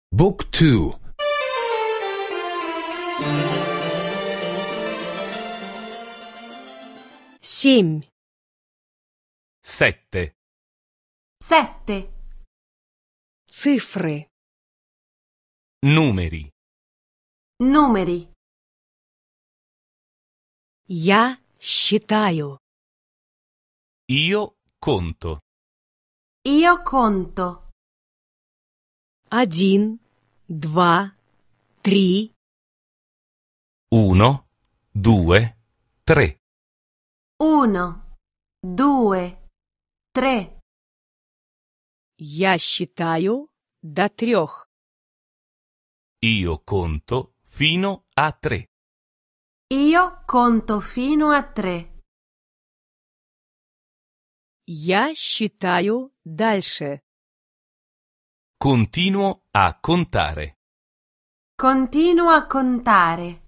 Book 2. Семь. 7. Sette. Цифры. Numeri. Numeri. Я считаю. Io conto. Io conto. 1, 2, 3, 1, 2, 3. 1, 2, 3. Я считаю до 3. Io conto fino a 3. Io conto fino a 3. Я считаю дальше. Continuo a contare. Continuo a contare.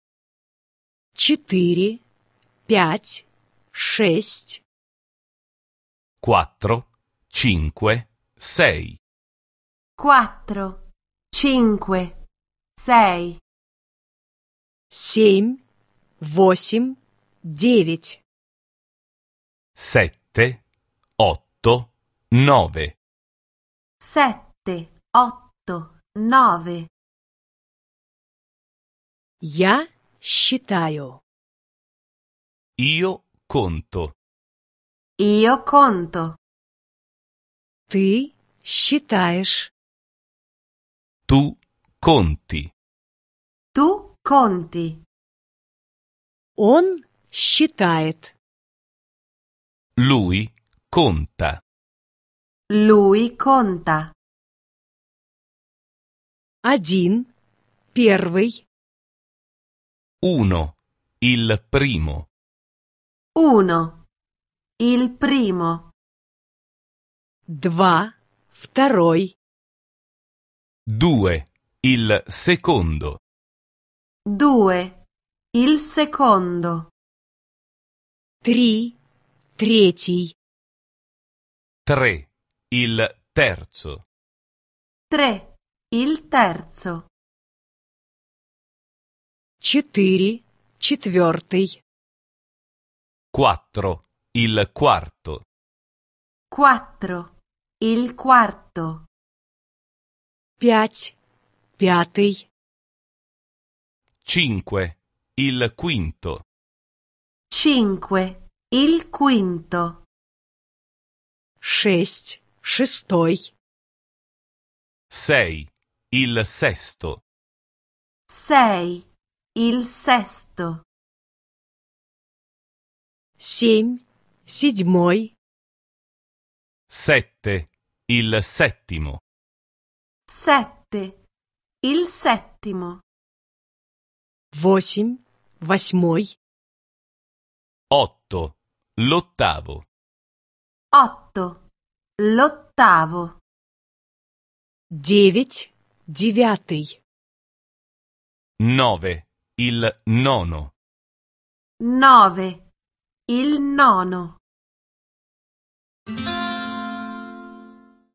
4, 5, 6, 4, 5, 6. 4, 5, 6. 7, 8, 9. 7, 8, 9. 7, 8, 9. Я считаю. Io conto. Io conto. Ты считаешь. Tu conti. Tu conti. Он считает. Lui conta. Lui conta. 1, первый, 1. Il primo. 1. Il primo. 2, второй, 2. Il secondo. 2. Il secondo. 3, третий, 3. Il terzo. 3. Il terzo. 4, четвертый, 4. Il quarto. 4. Il quarto. 5, пятый, 5. Il quinto. 5. Il quinto. 6, шестой, 6. Il sesto. 6. Il sesto. 7, седьмой, 7. Il settimo. 7. Il settimo. 8, восьмой, 8. L'ottavo. 8. L'ottavo. 9, девятый, 9. Il nono. 9. Il nono.